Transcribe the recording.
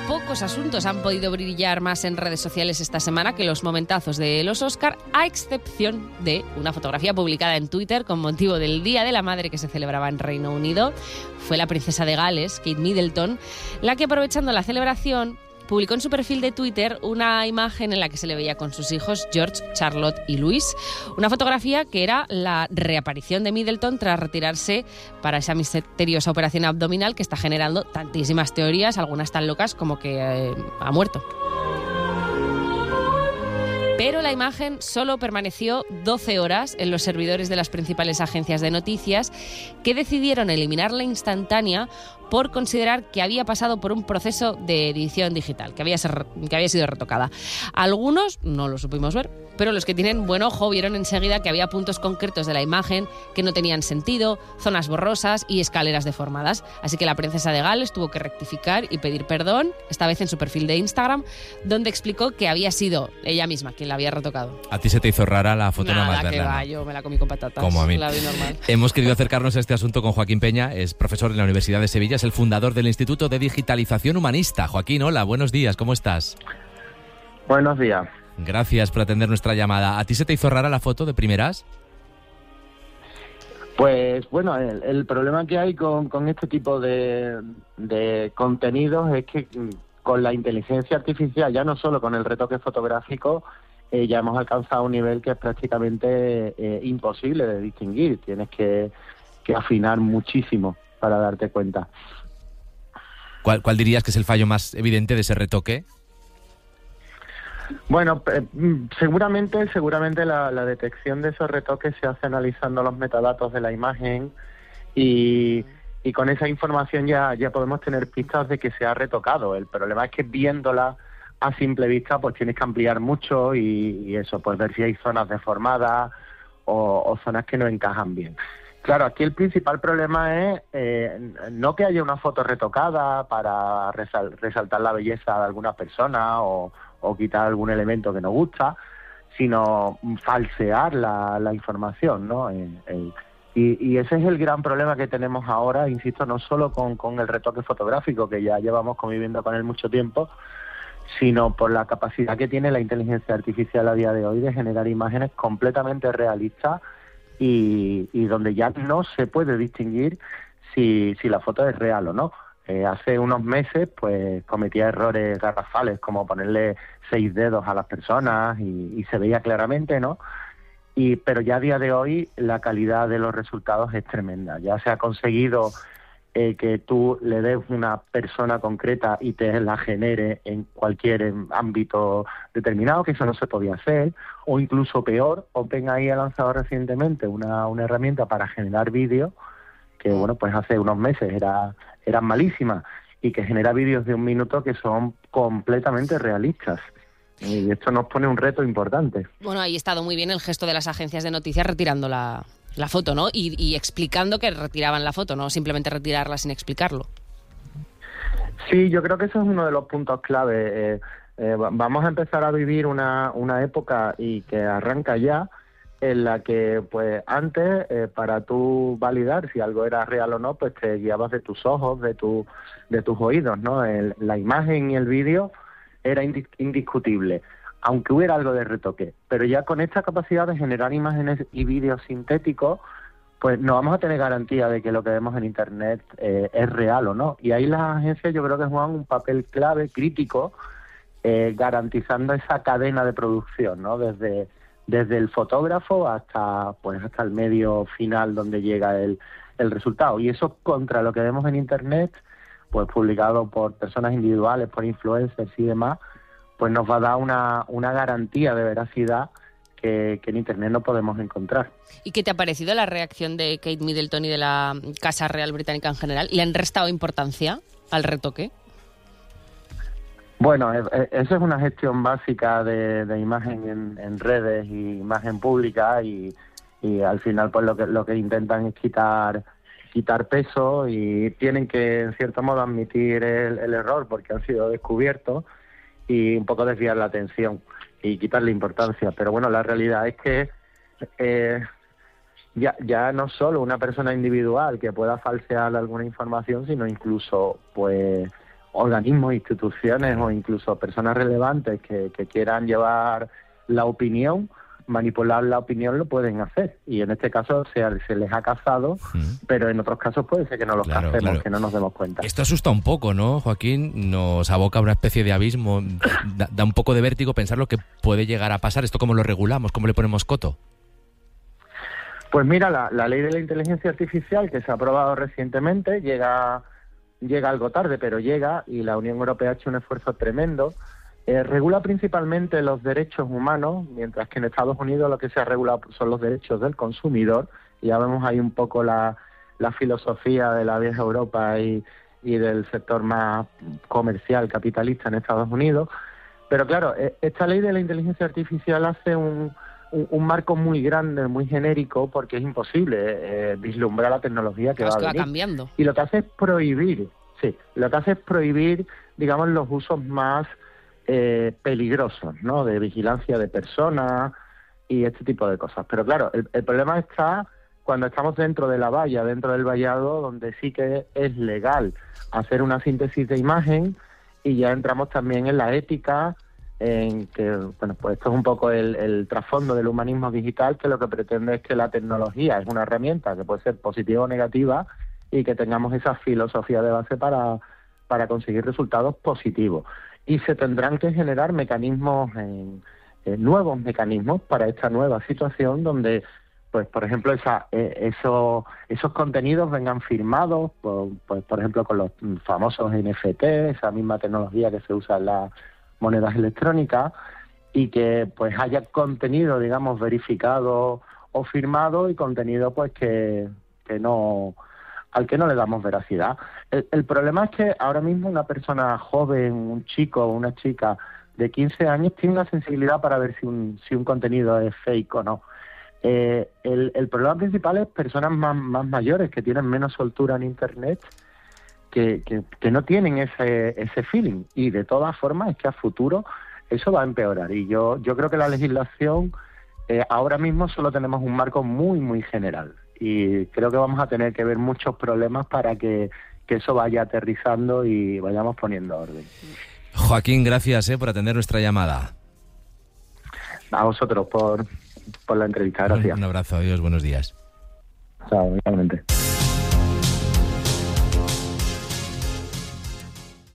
pocos asuntos han podido brillar más en redes sociales esta semana que los momentazos de los Oscar, a excepción de una fotografía publicada en Twitter con motivo del Día de la Madre que se celebraba en Reino Unido. Fue la princesa de Gales, Kate Middleton, la que, aprovechando la celebración, publicó en su perfil de Twitter una imagen en la que se le veía con sus hijos George, Charlotte y Luis. Una fotografía que era la reaparición de Middleton tras retirarse para esa misteriosa operación abdominal que está generando tantísimas teorías, algunas tan locas como que ha muerto. Pero la imagen solo permaneció 12 horas en los servidores de las principales agencias de noticias, que decidieron eliminarla instantánea por considerar que había pasado por un proceso de edición digital, que había sido retocada. Algunos no lo supimos ver, pero los que tienen buen ojo vieron enseguida que había puntos concretos de la imagen que no tenían sentido, zonas borrosas y escaleras deformadas. Así que la princesa de Gales tuvo que rectificar y pedir perdón, esta vez en su perfil de Instagram, donde explicó que había sido ella misma quien la había retocado. ¿A ti se te hizo rara la foto? Nada, más que verla, va, ¿no? yo me la comí con patatas. Como a mí. La vi normal. Hemos querido acercarnos a este asunto con Joaquín Peña, es profesor en la Universidad de Sevilla, es el fundador del Instituto de Digitalización Humanista. Joaquín, hola, buenos días, ¿cómo estás? Buenos días. Gracias por atender nuestra llamada. ¿A ti se te hizo rara la foto de primeras? Pues bueno, el problema que hay con este tipo de contenidos es que con la inteligencia artificial, ya no solo con el retoque fotográfico, ya hemos alcanzado un nivel que es prácticamente imposible de distinguir. Tienes que afinar muchísimo para darte cuenta. ¿Cuál dirías que es el fallo más evidente de ese retoque? Bueno, seguramente la detección de esos retoques se hace analizando los metadatos de la imagen y con esa información ya podemos tener pistas de que se ha retocado. El problema es que viéndola a simple vista pues tienes que ampliar mucho y eso, pues ver si hay zonas deformadas o zonas que no encajan bien. Claro, aquí el principal problema es no que haya una foto retocada para resaltar la belleza de alguna persona o quitar algún elemento que nos gusta, sino falsear la información, ¿no? Y ese es el gran problema que tenemos ahora, insisto, no solo con el retoque fotográfico, que ya llevamos conviviendo con él mucho tiempo, sino por la capacidad que tiene la inteligencia artificial a día de hoy de generar imágenes completamente realistas y donde ya no se puede distinguir si la foto es real o no. Hace unos meses pues cometía errores garrafales como ponerle 6 dedos a las personas y se veía claramente, ¿no? Pero ya a día de hoy la calidad de los resultados es tremenda. Ya se ha conseguido que tú le des una persona concreta y te la genere en cualquier ámbito determinado, que eso no se podía hacer, o incluso peor, OpenAI ha lanzado recientemente una herramienta para generar vídeos que, bueno, pues hace unos meses eran malísimas y que genera vídeos de 1 minuto que son completamente realistas. Y esto nos pone un reto importante. Bueno, ahí ha estado muy bien el gesto de las agencias de noticias retirando la foto, ¿no? Y explicando que retiraban la foto, no simplemente retirarla sin explicarlo. Sí, yo creo que eso es uno de los puntos clave. Vamos a empezar a vivir una época y que arranca ya, en la que pues antes para tú validar si algo era real o no, pues te guiabas de tus ojos, de tus oídos, ¿no? La imagen y el vídeo era indiscutible, aunque hubiera algo de retoque. Pero ya con esta capacidad de generar imágenes y vídeos sintéticos, pues no vamos a tener garantía de que lo que vemos en Internet es real o no. Y ahí las agencias yo creo que juegan un papel clave, crítico, garantizando esa cadena de producción, ¿no? Desde el fotógrafo hasta el medio final donde llega el resultado. Y eso contra lo que vemos en Internet, pues publicado por personas individuales, por influencers y demás, pues nos va a dar una garantía de veracidad que en Internet no podemos encontrar. ¿Y qué te ha parecido la reacción de Kate Middleton y de la Casa Real Británica en general? ¿Le han restado importancia al retoque? Bueno, eso es una gestión básica de imagen en redes y imagen pública y al final pues lo que intentan es quitar peso y tienen que en cierto modo admitir el error porque han sido descubiertos y un poco desviar la atención y quitarle importancia. Pero bueno, la realidad es que ya no solo una persona individual que pueda falsear alguna información, sino incluso pues organismos, instituciones o incluso personas relevantes que quieran llevar la opinión, manipular la opinión, lo pueden hacer. Y en este caso se les ha cazado, pero en otros casos puede ser que no los cacemos, que no nos demos cuenta. Esto asusta un poco, ¿no, Joaquín? Nos aboca a una especie de abismo. Da un poco de vértigo pensar lo que puede llegar a pasar. ¿Esto cómo lo regulamos? ¿Cómo le ponemos coto? Pues mira, la ley de la inteligencia artificial que se ha aprobado recientemente llega algo tarde, pero llega, y la Unión Europea ha hecho un esfuerzo tremendo. Regula principalmente los derechos humanos, mientras que en Estados Unidos lo que se ha regulado son los derechos del consumidor. Ya vemos ahí un poco la filosofía de la vieja Europa y del sector más comercial, capitalista en Estados Unidos. Pero claro, esta ley de la inteligencia artificial hace un marco muy grande, muy genérico, porque es imposible vislumbrar la tecnología que va a venir. Cambiando. Y lo que hace es prohibir, digamos, los usos más peligrosos, ¿no? De vigilancia de personas y este tipo de cosas. Pero claro, el problema está cuando estamos dentro de la valla, dentro del vallado, donde sí que es legal hacer una síntesis de imagen, y ya entramos también en la ética, en que, bueno, pues esto es un poco el trasfondo del humanismo digital, que lo que pretende es que la tecnología es una herramienta que puede ser positiva o negativa, y que tengamos esa filosofía de base para conseguir resultados positivos. Y se tendrán que generar mecanismos, nuevos mecanismos para esta nueva situación, donde, pues, por ejemplo, esos contenidos vengan firmados, pues, por ejemplo, con los famosos NFT, esa misma tecnología que se usa en las monedas electrónicas, y que pues haya contenido, digamos, verificado o firmado, y contenido pues que no, al que no le damos veracidad. El problema es que ahora mismo una persona joven, un chico o una chica de 15 años tiene una sensibilidad para ver si un contenido es fake o no. El problema principal es personas más mayores, que tienen menos soltura en Internet, que no tienen ese feeling, y de todas formas es que a futuro eso va a empeorar. Y yo creo que la legislación, ahora mismo solo tenemos un marco muy, muy general, y creo que vamos a tener que ver muchos problemas para que eso vaya aterrizando y vayamos poniendo orden. Joaquín, gracias por atender nuestra llamada. A vosotros por la entrevista, gracias. Un abrazo, adiós, buenos días. Chao, igualmente.